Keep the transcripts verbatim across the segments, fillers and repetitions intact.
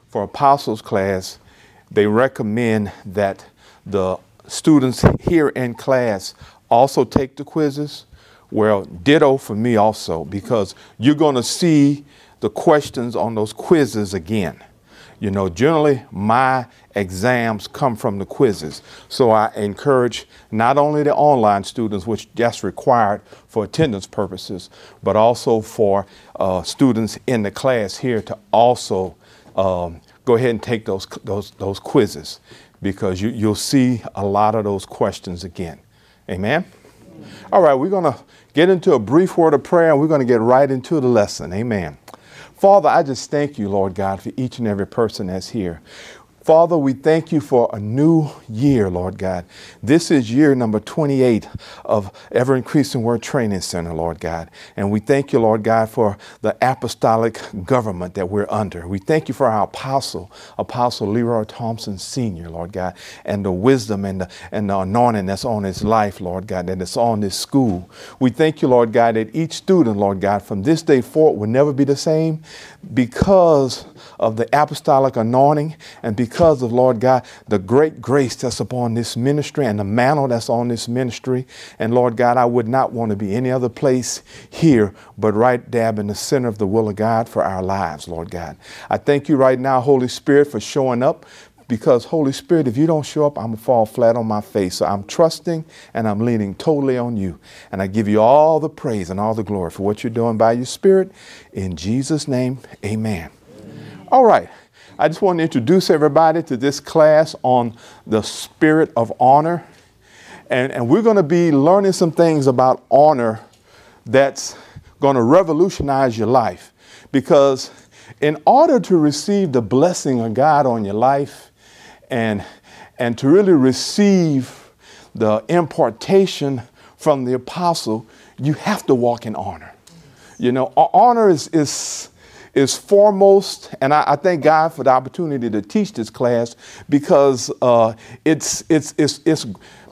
for apostles class, they recommend that the students here in class also take the quizzes. Well, ditto for me also, because you're going to see the questions on those quizzes again. You know, generally my exams come from the quizzes. So I encourage not only the online students, which that's required for attendance purposes, but also for uh, students in the class here to also um, go ahead and take those those those quizzes, because you, you'll see a lot of those questions again. Amen. All right, we're going to get into a brief word of prayer, and we're going to get right into the lesson. Amen. Father, I just thank you, Lord God, for each and every person that's here. Father, we thank you for a new year, Lord God. This is year number twenty-eight of Ever Increasing Word Training Center, Lord God. And we thank you, Lord God, for the apostolic government that we're under. We thank you for our apostle, Apostle Leroy Thompson Senior, Lord God, and the wisdom and the, and the anointing that's on his life, Lord God, that is on this school. We thank you, Lord God, that each student, Lord God, from this day forward will never be the same because of the apostolic anointing and because of, Lord God, the great grace that's upon this ministry and the mantle that's on this ministry. And Lord God, I would not want to be any other place here but right dab in the center of the will of God for our lives, Lord God. I thank you right now, Holy Spirit, for showing up, because Holy Spirit, if you don't show up, I'm going to fall flat on my face. So I'm trusting and I'm leaning totally on you. And I give you all the praise and all the glory for what you're doing by your Spirit. In Jesus' name, amen. All right. I just want to introduce everybody to this class on the spirit of honor. And, and we're going to be learning some things about honor that's going to revolutionize your life. Because in order to receive the blessing of God on your life and, and to really receive the impartation from the apostle, you have to walk in honor. You know, honor is, is is foremost, and I, I thank God for the opportunity to teach this class, because uh, it's, it's, it's, it's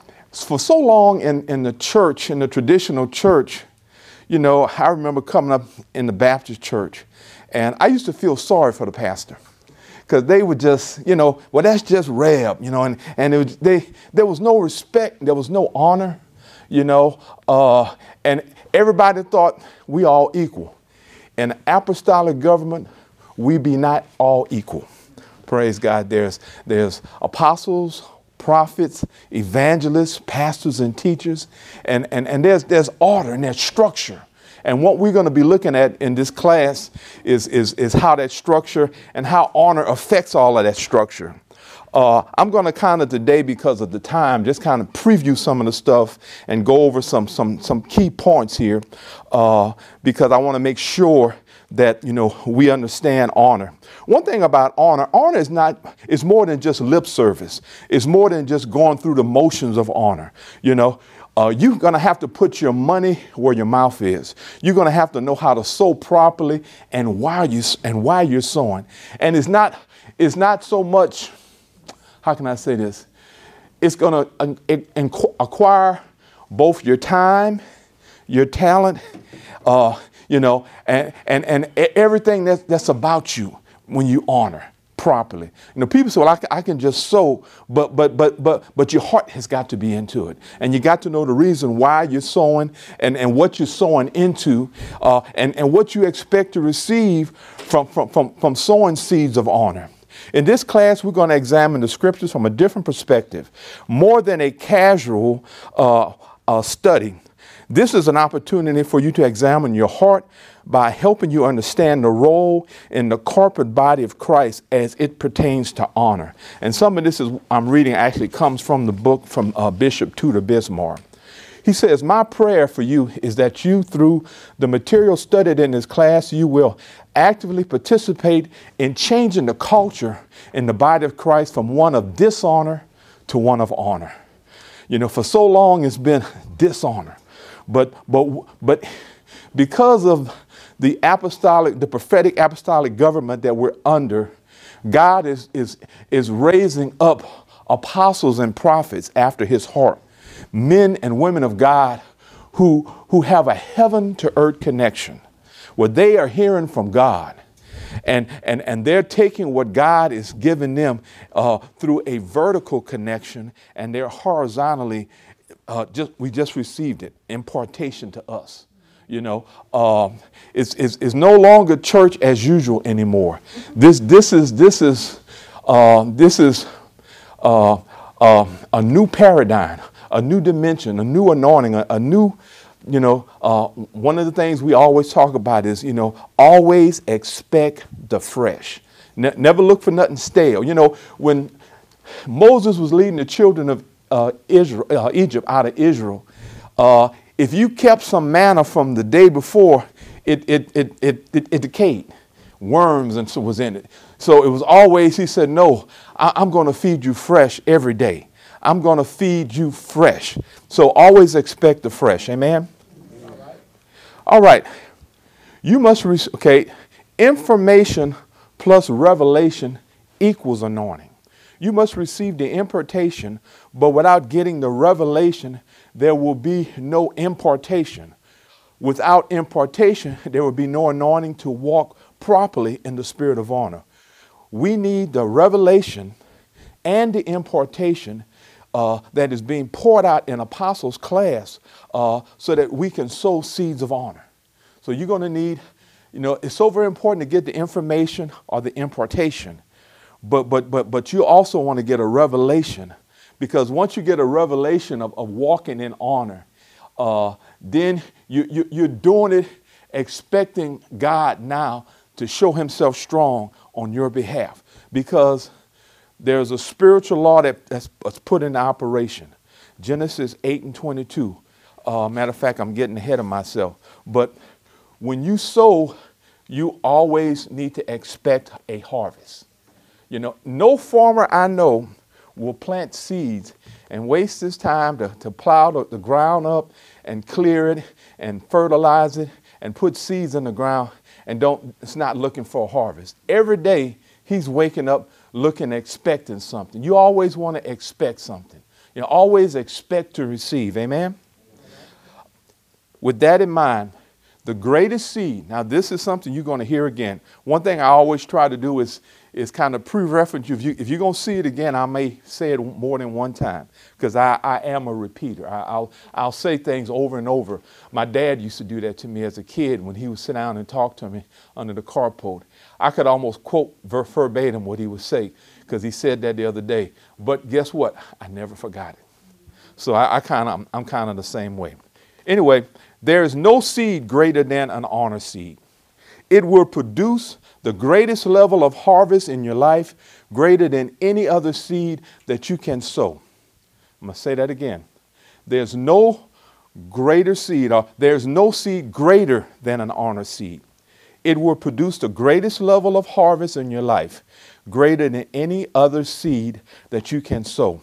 for so long in, in the church, in the traditional church, you know, I remember coming up in the Baptist church, and I used to feel sorry for the pastor, because they would just, you know, well, that's just Reb, you know, and, and it was, they, there was no respect, there was no honor, you know, uh, and everybody thought we all equal. In apostolic government, we be not all equal. Praise God. There's, there's apostles, prophets, evangelists, pastors, and teachers. And, and, and there's, there's order and there's structure. And what we're going to be looking at in this class is, is, is how that structure and how honor affects all of that structure. Uh, I'm going to kind of today, because of the time, just kind of preview some of the stuff and go over some some some key points here, uh, because I want to make sure that, you know, we understand honor. One thing about honor, honor is not, it's more than just lip service. It's more than just going through the motions of honor. You know, uh, you're going to have to put your money where your mouth is. You're going to have to know how to sow properly and why you and why you're sowing. And it's not it's not so much. How can I say this? It's going to acquire both your time, your talent, uh, you know, and, and, and everything that's, that's about you when you honor properly. You know, people say, well, I can, I can just sow, but, but, but, but, but your heart has got to be into it. And you got to know the reason why you're sowing and, and what you're sowing into, uh, and, and what you expect to receive from, from, from, from sowing seeds of honor. In this class, we're going to examine the scriptures from a different perspective, more than a casual uh, uh, study. This is an opportunity for you to examine your heart by helping you understand the role in the corporate body of Christ as it pertains to honor. And some of this is I'm reading actually comes from the book from uh, Bishop Tudor Bismarck. He says, my prayer for you is that you, through the material studied in this class, you will actively participate in changing the culture in the body of Christ from one of dishonor to one of honor. You know, for so long it's been dishonor, but but but because of the apostolic, the prophetic apostolic government that we're under, God is is is raising up apostles and prophets after his heart. Men and women of God who, who have a heaven to earth connection, where they are hearing from God. And, and, and they're taking what God is giving them uh, through a vertical connection, and they're horizontally, uh, just we just received it, impartation to us. You know, um, it's, it's, it's no longer church as usual anymore. This, this is, this is, uh, this is uh, uh, a new paradigm, a new dimension, a new anointing, a, a new, you know, uh, one of the things we always talk about is, you know, always expect the fresh. Ne- never look for nothing stale. You know, when Moses was leading the children of uh, Israel, uh, Egypt out of Israel, uh, if you kept some manna from the day before, it it it it it, it decayed. Worms and so was in it. So it was always, he said, no, I, I'm going to feed you fresh every day. I'm going to feed you fresh. So always expect the fresh. Amen? All right. All right. You must, re- okay, information plus revelation equals anointing. You must receive the impartation, but without getting the revelation, there will be no impartation. Without impartation, there will be no anointing to walk properly in the spirit of honor. We need the revelation and the impartation uh, that is being poured out in apostles' class uh, so that we can sow seeds of honor. So you're going to need, you know, it's so very important to get the information or the impartation, but but but but you also want to get a revelation, because once you get a revelation of, of walking in honor, uh, then you, you you're doing it expecting God now to show himself strong on your behalf, because there's a spiritual law that, that's, that's put into operation. Genesis eight and twenty-two. Uh, matter of fact, I'm getting ahead of myself. But when you sow, you always need to expect a harvest. You know, no farmer I know will plant seeds and waste his time to, to plow the, the ground up and clear it and fertilize it and put seeds in the ground and don't, it's not looking for a harvest. Every day he's waking up looking, expecting something. You always want to expect something. You know, always expect to receive. Amen? With that in mind, the greatest seed, now this is something you're going to hear again. One thing I always try to do is, is kind of pre-reference you. If, you. if you're going to see it again, I may say it more than one time, because I, I am a repeater. I, I'll, I'll say things over and over. My dad used to do that to me as a kid when he would sit down and talk to me under the carport. I could almost quote ver- verbatim what he would say, because he said that the other day. But guess what? I never forgot it. So I, I kind of, I'm kind of the same way. Anyway, there is no seed greater than an honor seed. It will produce the greatest level of harvest in your life, greater than any other seed that you can sow. I'm going to say that again. There's no greater seed, or there's no seed greater than an honor seed. It will produce the greatest level of harvest in your life, greater than any other seed that you can sow.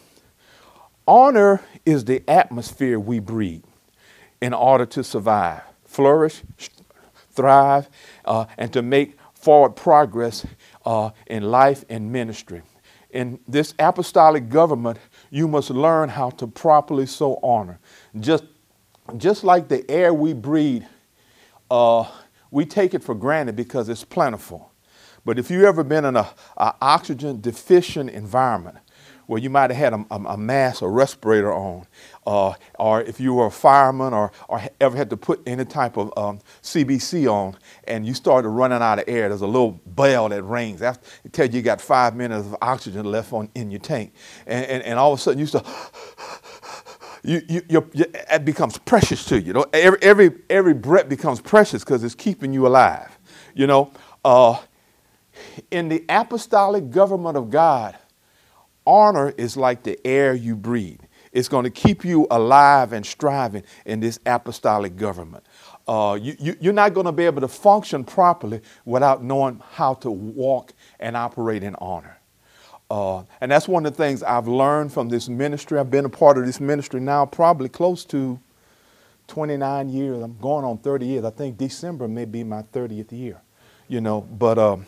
Honor is the atmosphere we breathe in order to survive, flourish, thrive, uh, and to make forward progress uh, in life and ministry. In this apostolic government, you must learn how to properly sow honor. Just, just like the air we breathe, uh, we take it for granted because it's plentiful. But if you've ever been in a, a oxygen deficient environment, where you might have had a, a, a mask or respirator on, uh, or if you were a fireman or, or ever had to put any type of um, C B C on, and you started running out of air, there's a little bell that rings. After, it tells you you got five minutes of oxygen left on in your tank. And, and, and all of a sudden you start, you, you, you, you, it becomes precious to you. You know? Every, every, every breath becomes precious because it's keeping you alive. You know, uh, in the apostolic government of God, honor is like the air you breathe. It's going to keep you alive and striving in this apostolic government. Uh, you, you, you're not going to be able to function properly without knowing how to walk and operate in honor. Uh, and that's one of the things I've learned from this ministry. I've been a part of this ministry now probably close to twenty-nine years. I'm going on thirty years. I think December may be my thirtieth year, you know, but um,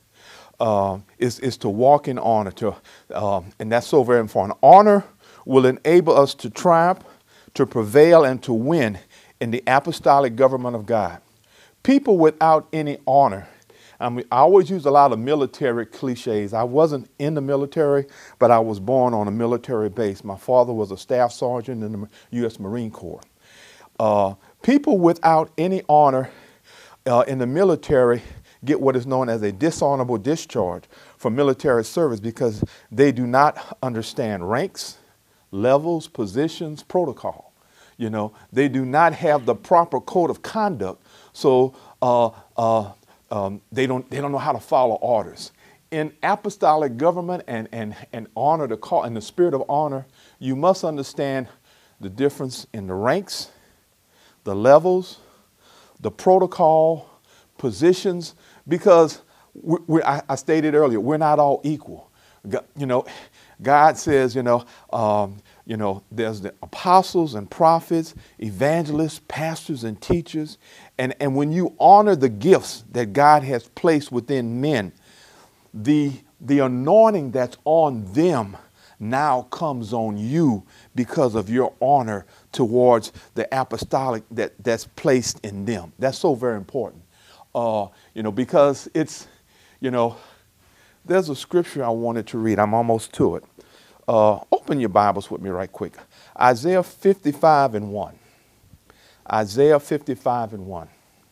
Uh, is, is to walk in honor, to, uh, and that's so very important. Honor will enable us to triumph, to prevail, and to win in the apostolic government of God. People without any honor I mean, I always use a lot of military cliches. I wasn't in the military, but I was born on a military base. My father was a staff sergeant in the U S Marine Corps. Uh, people without any honor uh, in the military get what is known as a dishonorable discharge from military service because they do not understand ranks, levels, positions, protocol. You know, they do not have the proper code of conduct, so uh, uh, um, they don't they don't know how to follow orders. In apostolic government and and and honor the call, in the spirit of honor, you must understand the difference in the ranks, the levels, the protocol, positions, because we, we, I, I stated earlier, we're not all equal. You know, God says, you know, um, you know, there's the apostles and prophets, evangelists, pastors and teachers. And, and when you honor the gifts that God has placed within men, the, the anointing that's on them now comes on you because of your honor towards the apostolic that, that's placed in them. That's so very important, uh, you know, because it's, you know, there's a scripture I wanted to read. I'm almost to it. Uh, open your Bibles with me right quick. Isaiah fifty-five and one. Isaiah fifty-five and one.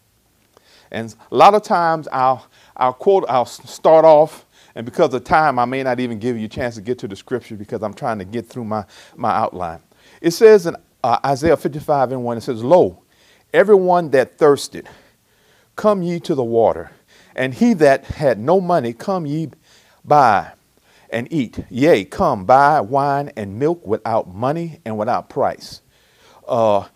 And a lot of times I'll, I'll quote, I'll start off, and because of time, I may not even give you a chance to get to the scripture because I'm trying to get through my, my outline. It says in uh, Isaiah fifty-five and one, it says, "Lo, everyone that thirsted, come ye to the water, and he that had no money, come ye buy and eat. Yea, come, buy wine and milk without money and without price." Uh,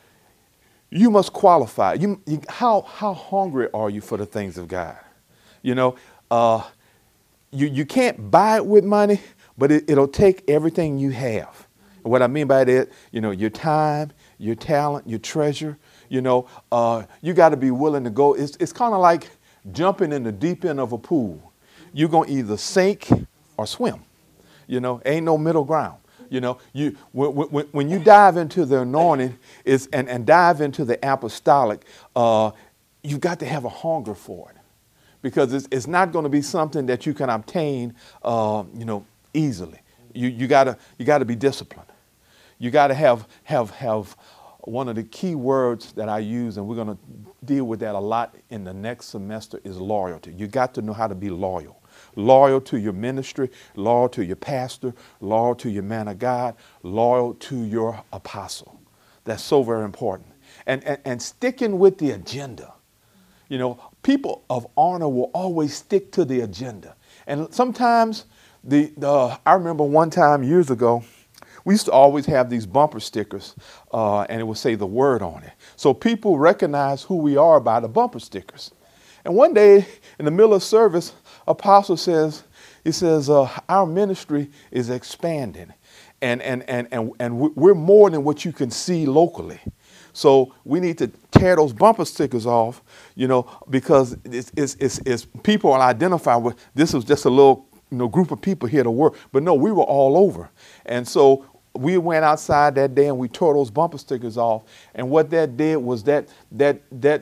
you must qualify. You, you, how, how hungry are you for the things of God? You know, uh, you, you can't buy it with money, but it, it'll take everything you have. And what I mean by that, you know, your time, your talent, your treasure, you know, uh, you got to be willing to go. It's, it's kind of like jumping in the deep end of a pool. You're going to either sink or swim. You know, ain't no middle ground. You know, you when, when, when you dive into the anointing is and, and dive into the apostolic, uh, you've got to have a hunger for it, because it's, it's not going to be something that you can obtain, uh, you know, easily. You you gotta you gotta be disciplined. You gotta have have have one of the key words that I use, and we're going to deal with that a lot in the next semester, is loyalty. You got to know how to be loyal. Loyal to your ministry, loyal to your pastor, loyal to your man of God, loyal to your apostle. That's so very important. And, and, and sticking with the agenda. You know, people of honor will always stick to the agenda. And sometimes, the, the I remember one time years ago, we used to always have these bumper stickers, uh, and it would say the word on it. So people recognize who we are by the bumper stickers. And one day in the middle of service, Apostle says, he says, uh, our ministry is expanding, and, and, and, and, and we're more than what you can see locally. So we need to tear those bumper stickers off, you know, because it's, it's, it's, it's people will identify with, this was just a little, you know, group of people here to work. But no, we were all over. And so we went outside that day and we tore those bumper stickers off. And what that did was that, that, that,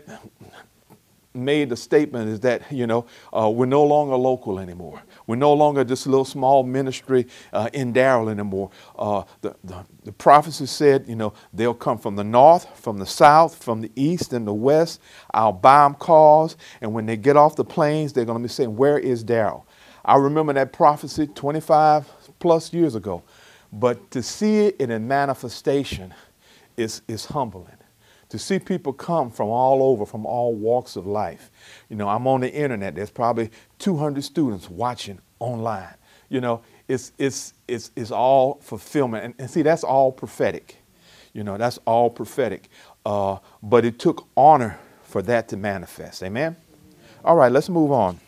made the statement is that, you know, uh, we're no longer local anymore. We're no longer just a little small ministry uh, in Darrell anymore. Uh, the, the, the prophecy said, you know, they'll come from the north, from the south, from the east and the west. I'll buy them cars. And when they get off the planes, they're going to be saying, where is Darrell? I remember that prophecy twenty-five plus years ago. But to see it in a manifestation is, is humbling. To see people come from all over, from all walks of life. You know, I'm on the internet. There's probably two hundred students watching online. You know, it's it's it's it's all fulfillment. And, and see, that's all prophetic. You know, that's all prophetic. Uh, but it took honor for that to manifest. Amen? All right, let's move on.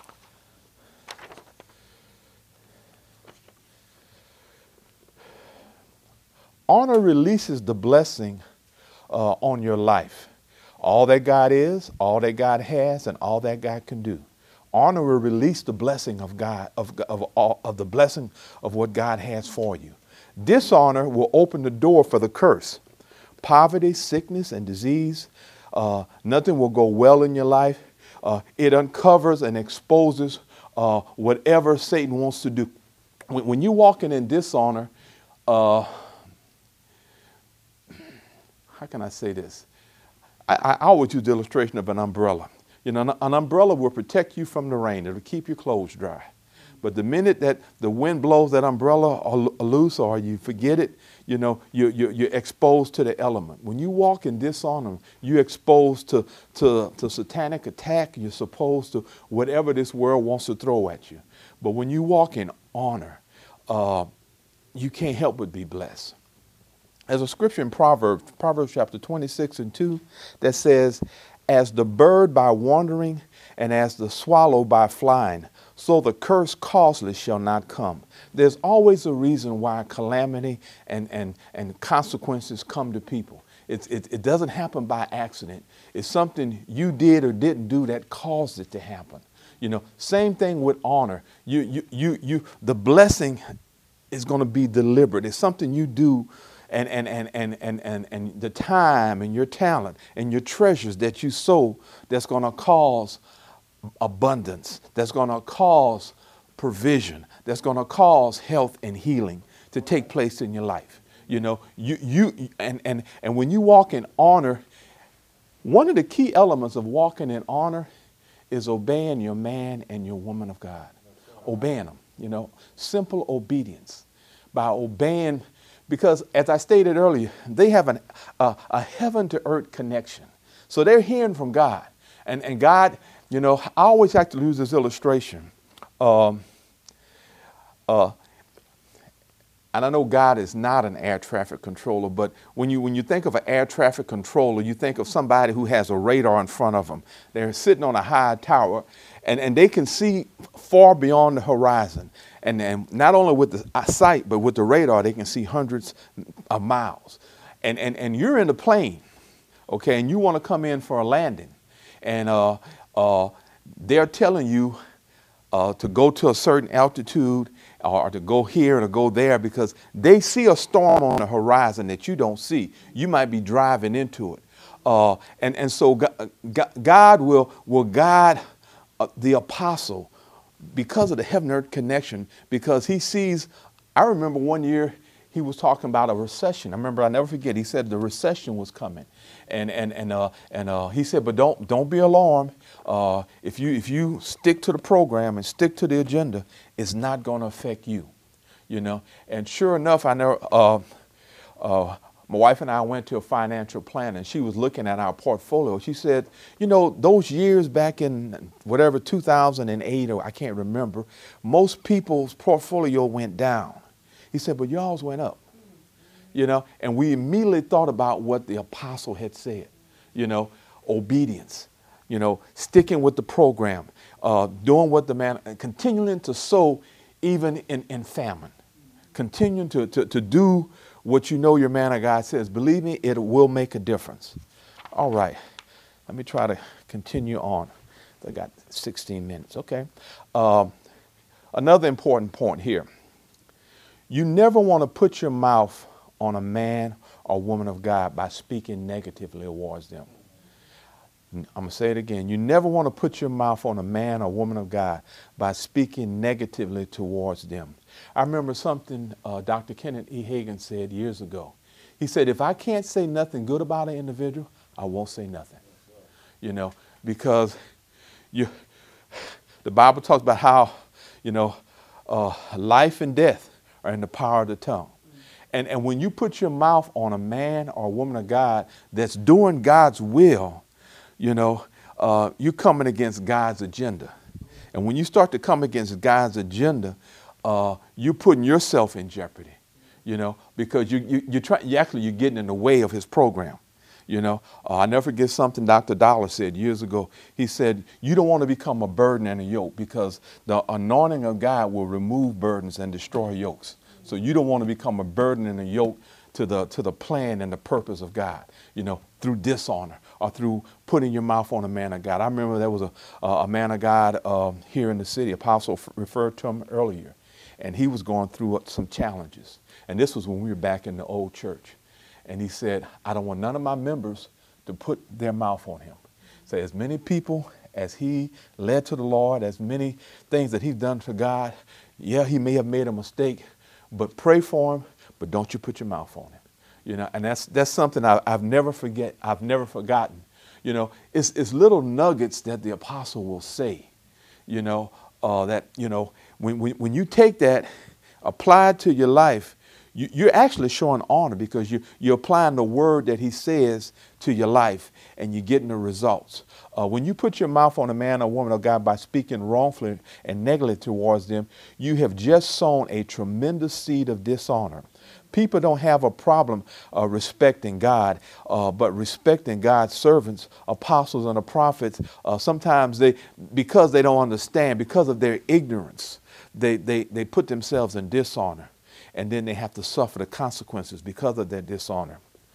Honor releases the blessing Uh, on your life. All that God is, all that God has, and all that God can do. Honor will release the blessing of God, of, of, of, of the blessing of what God has for you. Dishonor will open the door for the curse. Poverty, sickness, and disease. Uh, nothing will go well in your life. uh, it uncovers and exposes uh, whatever Satan wants to do. When, when you're walking in dishonor, uh, how can I say this? I, I always use the illustration of an umbrella. You know, an, an umbrella will protect you from the rain. It'll keep your clothes dry. But the minute that the wind blows that umbrella loose or you forget it, you know, you're, you're, you're exposed to the element. When you walk in dishonor, you're exposed to, to, to satanic attack. You're supposed to whatever this world wants to throw at you. But when you walk in honor, uh, you can't help but be blessed. There's a scripture in Proverbs, Proverbs chapter twenty-six and two, that says, as the bird by wandering and as the swallow by flying, so the curse causeless shall not come. There's always a reason why calamity and, and, and consequences come to people. It's, it, it doesn't happen by accident. It's something you did or didn't do that caused it to happen. You know, same thing with honor. You, you, you, you, the blessing is going to be deliberate. It's something you do. And, and, and, and, and, and, and the time and your talent and your treasures that you sow that's going to cause abundance, that's going to cause provision, that's going to cause health and healing to take place in your life. You know, you, you and, and, and when you walk in honor, one of the key elements of walking in honor is obeying your man and your woman of God. Obeying them, you know, simple obedience. By obeying, because as I stated earlier, they have an, a, a heaven to earth connection. So they're hearing from God. And, and God, you know, I always like to use this illustration. Um, uh, and I know God is not an air traffic controller, but when you, when you think of an air traffic controller, you think of somebody who has a radar in front of them. They're sitting on a high tower, and, and they can see far beyond the horizon. And, and not only with the sight, but with the radar, they can see hundreds of miles. And, and, and you're in the plane, okay, and you want to come in for a landing. And uh, uh, they're telling you uh, to go to a certain altitude or to go here or to go there because they see a storm on the horizon that you don't see. You might be driving into it. Uh, and, and so God, God will, will guide uh, the apostle because of the heaven earth connection, because he sees. I remember one year he was talking about a recession. I remember, I never forget, he said the recession was coming. And and and uh, and uh, he said, but don't don't be alarmed. Uh, if you if you stick to the program and stick to the agenda, it's not going to affect you, you know. And sure enough, I know uh, uh, my wife and I went to a financial planner, and she was looking at our portfolio. She said, you know, those years back in whatever two thousand eight, or I can't remember, most people's portfolio went down. He said, but y'all's went up. You know, and we immediately thought about what the apostle had said, you know, obedience, you know, sticking with the program, uh, doing what the man, and continuing to sow even in, in famine, continuing to, to, to do what you know your man of God says. Believe me, it will make a difference. All right, let me try to continue on. I got sixteen minutes, okay. Uh, another important point here. You never want to put your mouth on a man or woman of God by speaking negatively towards them. I'm going to say it again. You never want to put your mouth on a man or woman of God by speaking negatively towards them. I remember something uh, Doctor Kenneth E. Hagin said years ago. He said, if I can't say nothing good about an individual, I won't say nothing. You know, because you, the Bible talks about how, you know, uh, life and death are in the power of the tongue. And, and when you put your mouth on a man or a woman of God that's doing God's will, you know, uh, you're coming against God's agenda. And when you start to come against God's agenda, uh, you're putting yourself in jeopardy, you know, because you, you, you're trying, you actually, you're getting in the way of his program. You know, uh, I never forget something Doctor Dollar said years ago. He said, you don't want to become a burden and a yoke because the anointing of God will remove burdens and destroy yokes. So you don't want to become a burden and a yoke to the to the plan and the purpose of God, you know, through dishonor or through putting your mouth on a man of God. I remember there was a, a man of God uh, here in the city. Apostle f- referred to him earlier, and he was going through some challenges. And this was when we were back in the old church. And he said, I don't want none of my members to put their mouth on him. Say, as many people as he led to the Lord, as many things that he's done for God. Yeah, he may have made a mistake, but pray for him, but don't you put your mouth on him. You know, and that's that's something I, I've never forget. I've never forgotten. You know, it's it's little nuggets that the apostle will say. You know, uh, that you know when, when when you take that, apply it to your life, you, you're actually showing honor because you you're applying the word that he says to your life, and you're getting the results. Uh, when you put your mouth on a man or woman of God by speaking wrongfully and negatively towards them, you have just sown a tremendous seed of dishonor. People don't have a problem uh, respecting God, uh, but respecting God's servants, apostles and the prophets, uh, sometimes they, because they don't understand, because of their ignorance, they, they, they put themselves in dishonor, and then they have to suffer the consequences because of their dishonor.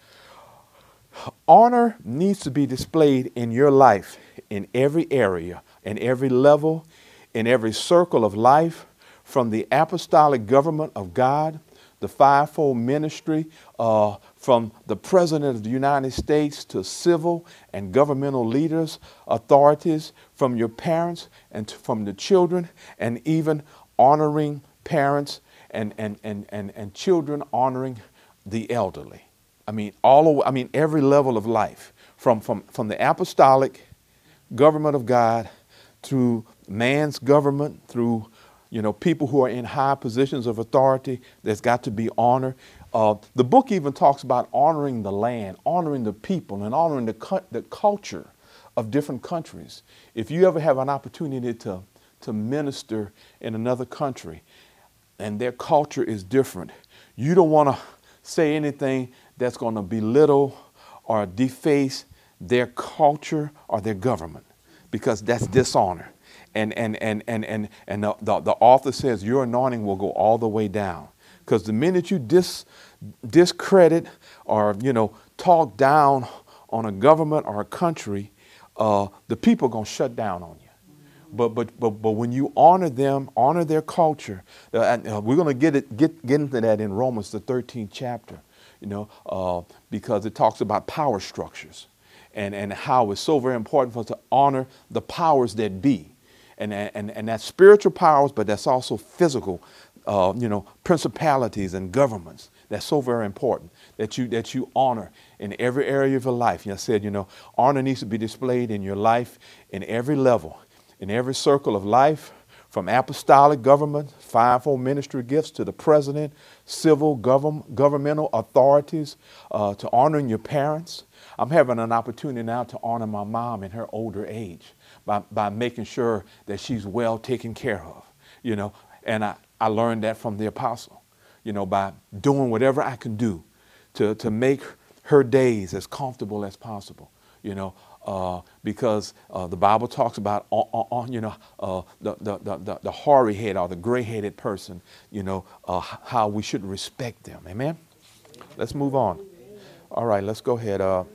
Honor needs to be displayed in your life, in every area, in every level, in every circle of life, from the apostolic government of God, the fivefold ministry, uh, from the President of the United States to civil and governmental leaders, authorities, from your parents and to, from the children, and even honoring parents and, and, and, and, and children honoring the elderly. I mean, all of, I mean, every level of life, from, from, from the apostolic government of God through man's government, through You know, people who are in high positions of authority, there's got to be honor. Uh, the book even talks about honoring the land, honoring the people, and honoring the, cu- the culture of different countries. If you ever have an opportunity to, to minister in another country and their culture is different, you don't want to say anything that's going to belittle or deface their culture or their government, because that's dishonor. And and and and and and the, the, the author says your anointing will go all the way down, because the minute you dis, discredit or you know talk down on a government or a country, uh, the people are gonna shut down on you. But but but but when you honor them, honor their culture, uh, and, uh, we're gonna get it get get into that in Romans the thirteenth chapter, you know, uh, because it talks about power structures, and and how it's so very important for us to honor the powers that be. And, and, and that's spiritual powers, but that's also physical, uh, you know, principalities and governments. That's so very important that you that you honor in every area of your life. And I said, you know, honor needs to be displayed in your life in every level, in every circle of life, from apostolic government, fivefold ministry gifts, to the president, civil government, governmental authorities, uh, to honoring your parents. I'm having an opportunity now to honor my mom in her older age by, by making sure that she's well taken care of, you know, and I, I learned that from the apostle, you know, by doing whatever I can do to, to make her days as comfortable as possible, you know, uh, because uh, the Bible talks about, on, on, you know, uh, the, the, the, the hoary head or the gray-headed person, you know, uh, how we should respect them. Amen? Let's move on. All right, let's go ahead. Uh,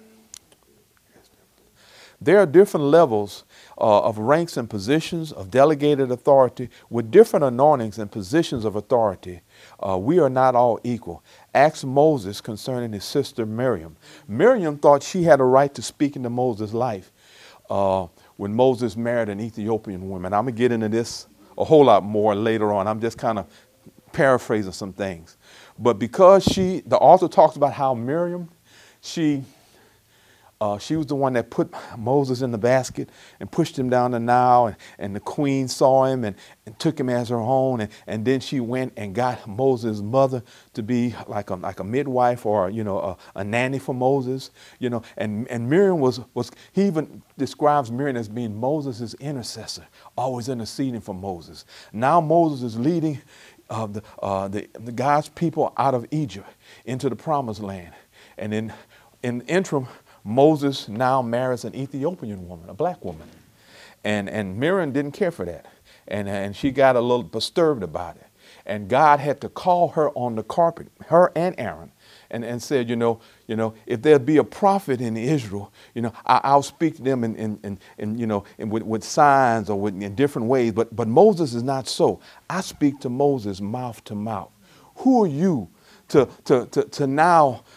There are different levels uh, of ranks and positions of delegated authority with different anointings and positions of authority. Uh, we are not all equal. Ask Moses concerning his sister Miriam. Miriam thought she had a right to speak into Moses' life uh, when Moses married an Ethiopian woman. I'm going to get into this a whole lot more later on. I'm just kind of paraphrasing some things. But because she, the author talks about how Miriam, she... Uh, she was the one that put Moses in the basket and pushed him down the Nile, and, and the queen saw him and, and took him as her own. And, and then she went and got Moses' mother to be like a, like a midwife or, you know, a, a nanny for Moses, you know. And, and Miriam was, was, he even describes Miriam as being Moses' intercessor, always interceding for Moses. Now Moses is leading uh, the, uh, the, the God's people out of Egypt into the promised land. And in, in the interim, Moses now marries an Ethiopian woman, a black woman. And, and Miriam didn't care for that. And, and she got a little disturbed about it. And God had to call her on the carpet, her and Aaron, and, and said, you know, you know, if there be a prophet in Israel, you know, I, I'll speak to them in, in, in, in you know, in, with, with signs or with, in different ways. But, but Moses is not so. I speak to Moses mouth to mouth. Who are you to, to, to, to now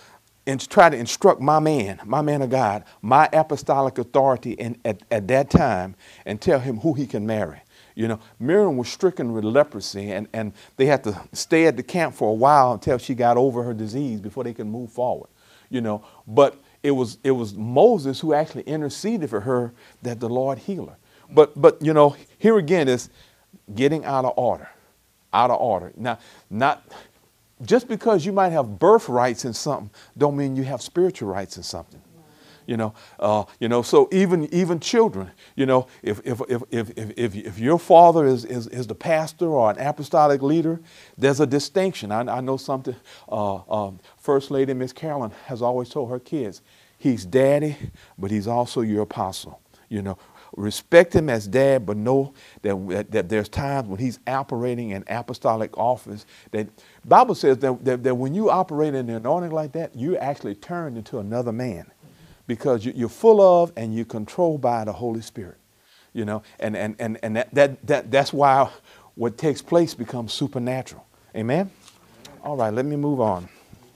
and try to instruct my man, my man of God, my apostolic authority in, at, at that time, and tell him who he can marry. You know, Miriam was stricken with leprosy, and, and they had to stay at the camp for a while until she got over her disease before they could move forward. You know, but it was it was Moses who actually interceded for her that the Lord healed her. But but you know, here again is getting out of order, out of order. Now, not just because you might have birth rights in something, don't mean you have spiritual rights in something. You know, uh, you know. So even even children, you know, if if if if if, if, if your father is, is is the pastor or an apostolic leader, there's a distinction. I, I know something. Uh, uh, First Lady Miss Carolyn has always told her kids, he's daddy, but he's also your apostle. You know, respect him as dad, but know that, that, that there's times when he's operating in apostolic office. That Bible says that, that, that when you operate in the anointing like that, you actually turn into another man. Because you're full of and you're controlled by the Holy Spirit, you know, and and and and that that, that that's why what takes place becomes supernatural. Amen. Amen. All right, let me move on.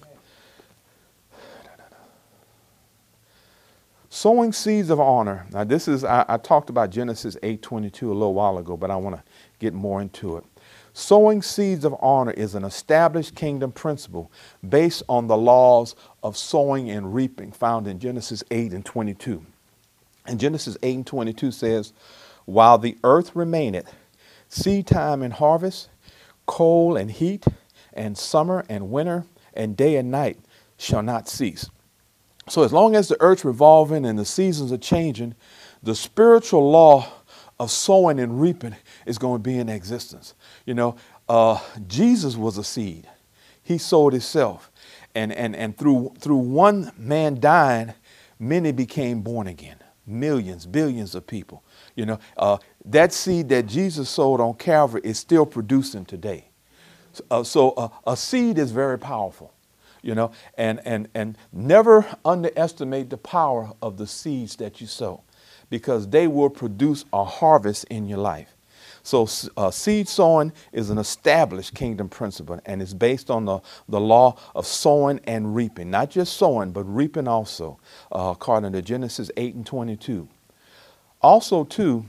Sowing seeds of honor. Now, this is I, I talked about Genesis eight twenty-two a little while ago, but I want to get more into it. Sowing seeds of honor is an established kingdom principle based on the laws of sowing and reaping found in Genesis eight and twenty-two. And Genesis eight and twenty-two says, while the earth remaineth, seed time and harvest, cold and heat, and summer and winter, and day and night shall not cease. So as long as the earth's revolving and the seasons are changing, the spiritual law of sowing and reaping is going to be in existence. You know, uh, Jesus was a seed. He sowed himself. And, and, and through, through one man dying, many became born again. Millions, billions of people. You know, uh, that seed that Jesus sowed on Calvary is still producing today. Uh, so uh, a seed is very powerful. You know, and, and, and never underestimate the power of the seeds that you sow, because they will produce a harvest in your life. So uh, seed sowing is an established kingdom principle, and it's based on the, the law of sowing and reaping. Not just sowing, but reaping also, uh, according to Genesis eight and twenty-two. Also, too,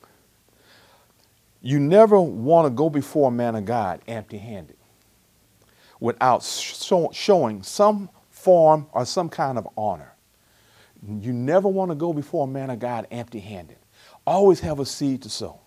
you never want to go before a man of God empty-handed without show, showing some form or some kind of honor. You never want to go before a man of God empty-handed. Always have a seed to sow.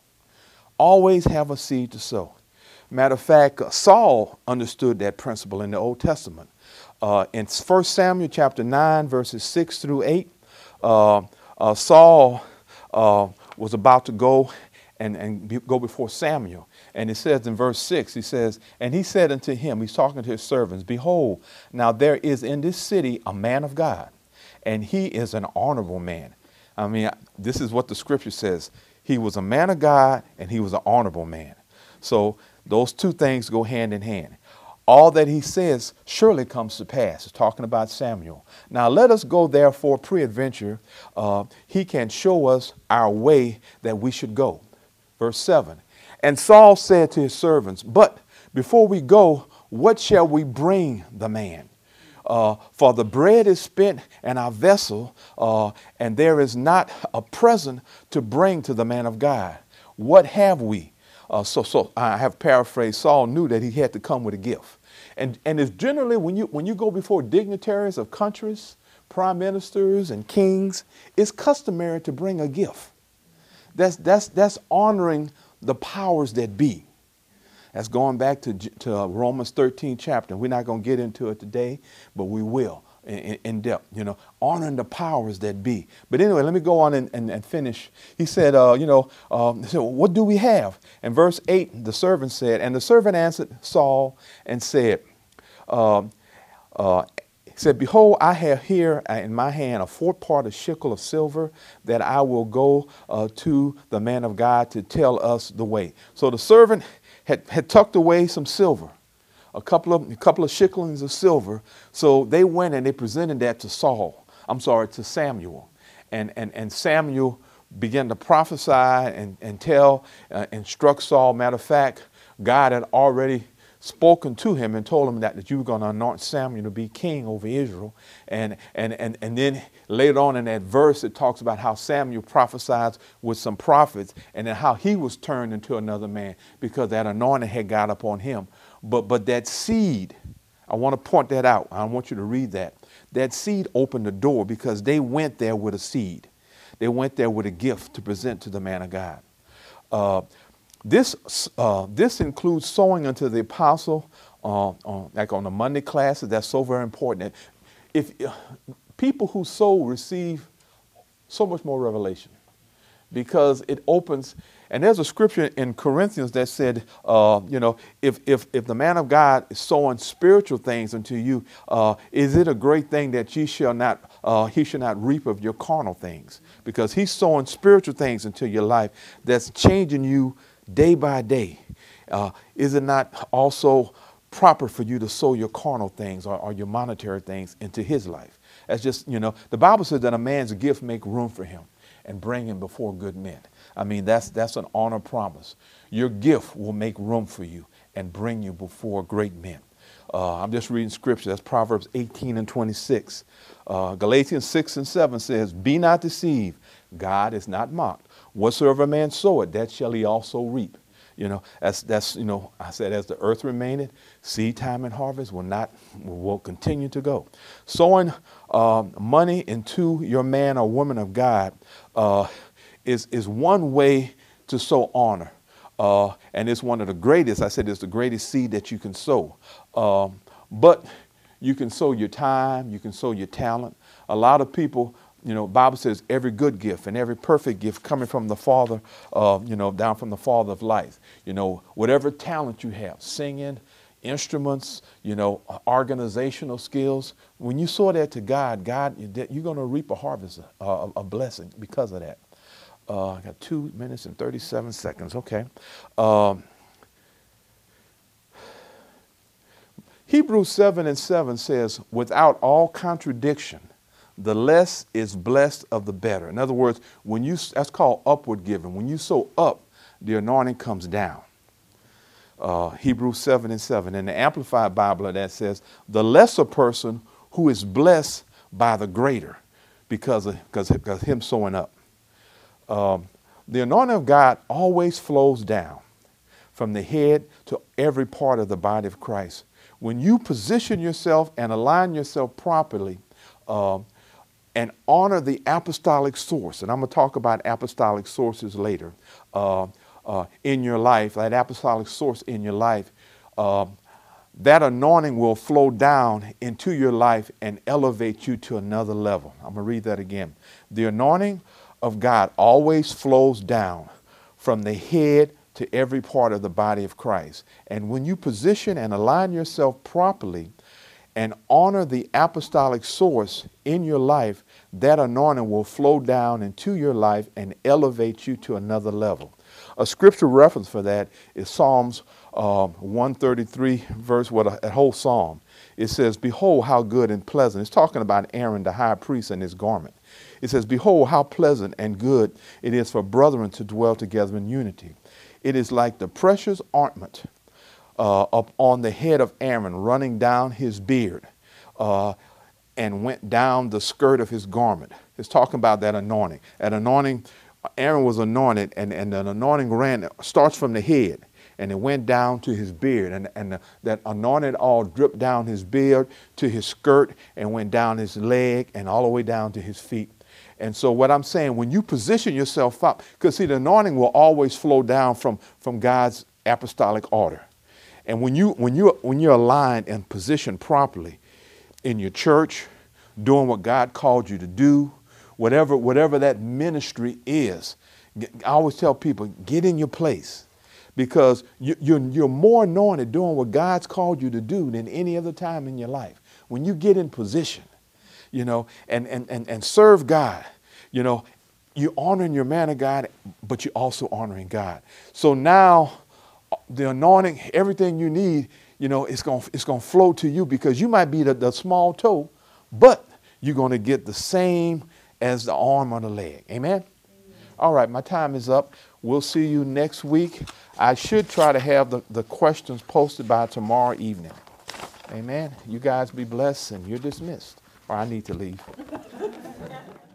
Always have a seed to sow. Matter of fact, uh, Saul understood that principle in the Old Testament. Uh, in First Samuel chapter nine, verses six through eight, uh, uh, Saul uh, was about to go and, and be, go before Samuel. And it says in verse six, he says, and he said unto him, he's talking to his servants, behold, now there is in this city a man of God, and he is an honorable man. I mean, this is what the scripture says. He was a man of God, and he was an honorable man. So those two things go hand in hand. All that he says surely comes to pass. It's talking about Samuel. Now let us go therefore pre-adventure. Uh, he can show us our way that we should go. Verse seven. And Saul said to his servants, but before we go, what shall we bring the man? Uh, for the bread is spent in our vessel, uh, and there is not a present to bring to the man of God. What have we? Uh, so, so I have paraphrased. Saul knew that he had to come with a gift, and and it's generally when you when you go before dignitaries of countries, prime ministers and kings, it's customary to bring a gift. That's that's that's honoring the powers that be. That's going back to, to Romans thirteen chapter. We're not going to get into it today, but we will in, in depth, you know, honoring the powers that be. But anyway, let me go on and, and, and finish. He said, uh, you know, um, so what do we have? And verse eight, the servant said, and the servant answered Saul and said, uh, uh, he said, behold, I have here in my hand a fourth part of shekel of silver that I will go uh, to the man of God to tell us the way. So the servant had, had tucked away some silver, a couple of a couple of shekels of silver. So they went and they presented that to Saul. I'm sorry, to Samuel. And and, and Samuel began to prophesy and, and tell, uh, instruct Saul. Matter of fact, God had already spoken to him and told him that, that you were going to anoint Samuel to be king over Israel. And, and, and, and then later on in that verse, it talks about how Samuel prophesied with some prophets and then how he was turned into another man because that anointing had got upon him. But, but that seed, I want to point that out. I want you to read that. That seed opened the door because they went there with a seed. They went there with a gift to present to the man of God. Uh, This uh, this includes sowing unto the apostle, uh, on, like on the Monday classes. That's so very important. If uh, people who sow receive so much more revelation, because it opens. And there's a scripture in Corinthians that said, uh, you know, if if if the man of God is sowing spiritual things unto you, uh, is it a great thing that ye shall not uh, he shall not reap of your carnal things? Because he's sowing spiritual things into your life that's changing you day by day. Uh, is it not also proper for you to sow your carnal things or, or your monetary things into his life? That's just, you know, the Bible says that a man's gift make room for him and bring him before good men. I mean, that's that's an honor promise. Your gift will make room for you and bring you before great men. Uh, I'm just reading scripture. That's Proverbs eighteen and twenty-six. Uh, Galatians six and seven says, be not deceived. God is not mocked. Whatsoever man soweth, that shall he also reap. You know, that's, that's, you know, I said, as the earth remaineth, seed time and harvest will not, will continue to go. Sowing uh, money into your man or woman of God uh, is, is one way to sow honor. Uh, and it's one of the greatest, I said, it's the greatest seed that you can sow. Um, but you can sow your time, you can sow your talent. A lot of people, you know, Bible says every good gift and every perfect gift coming from the Father, uh, you know, down from the Father of life. You know, whatever talent you have, singing, instruments, you know, organizational skills. When you sow that to God, God, you're going to reap a harvest, uh, a blessing because of that. Uh, I got two minutes and thirty-seven seconds. Okay. Um, Hebrews seven and seven says, without all contradiction, the less is blessed of the better. In other words, when you, that's called upward giving. When you sow up, the anointing comes down. Uh, Hebrews seven and seven. In the Amplified Bible, that says, the lesser person who is blessed by the greater because of, because, because him sowing up. Um, the anointing of God always flows down from the head to every part of the body of Christ. When you position yourself and align yourself properly, um, and honor the apostolic source, and I'm going to talk about apostolic sources later, uh, uh, in your life, that apostolic source in your life, uh, that anointing will flow down into your life and elevate you to another level. I'm going to read that again. The anointing of God always flows down from the head to every part of the body of Christ. And when you position and align yourself properly, and honor the apostolic source in your life, that anointing will flow down into your life and elevate you to another level. A scripture reference for that is Psalms um, one thirty-three, verse, what a, a whole psalm. It says, behold, how good and pleasant. It's talking about Aaron, the high priest, and his garment. It says, behold, how pleasant and good it is for brethren to dwell together in unity. It is like the precious ointment Uh, up on the head of Aaron, running down his beard, uh, and went down the skirt of his garment. It's talking about that anointing. That anointing, Aaron was anointed, and, and the anointing ran, starts from the head, and it went down to his beard. And, and the, that anointed all dripped down his beard to his skirt and went down his leg and all the way down to his feet. And so what I'm saying, when you position yourself up, because see, the anointing will always flow down from, from God's apostolic order. And when you when you when you're aligned and positioned properly in your church, doing what God called you to do, whatever whatever that ministry is, I always tell people, get in your place, because you, you're you're more anointed doing what God's called you to do than any other time in your life. When you get in position, you know, and and and, and serve God, you know, you're honoring your man of God, but you're also honoring God. So now, the anointing, everything you need, you know, it's going it's going to flow to you, because you might be the, the small toe, but you're going to get the same as the arm or the leg. Amen? Amen. All right, my time is up. We'll see you next week. I should try to have the, the questions posted by tomorrow evening. Amen. You guys be blessed and you're dismissed. Or I need to leave.